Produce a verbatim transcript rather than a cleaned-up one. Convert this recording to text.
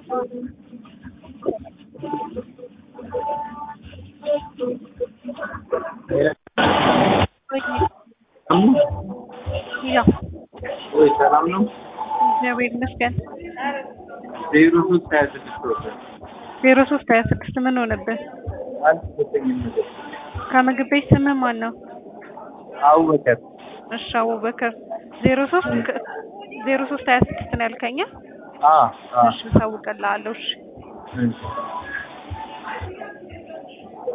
Ja. ወይ ሰላም ነው? እግዚአብሔር ይመስገን። ዜሮ ሶስት ሀያ ስድስት ወሰን ዜሮ ሶስት ሀያ ስድስት ምን ሆነብህ? አልተሰጠኝም ነገር። ከምግብ ቤት ስምህ ማን ነው? አቡበከር። እሺ አቡበከር ዜሮ ሶስት ዜሮ ሶስት ሀያ ስድስት ነው ያልከኝ? አ አ እሺ እሳውቅልሃለሁ። እሺ እሺ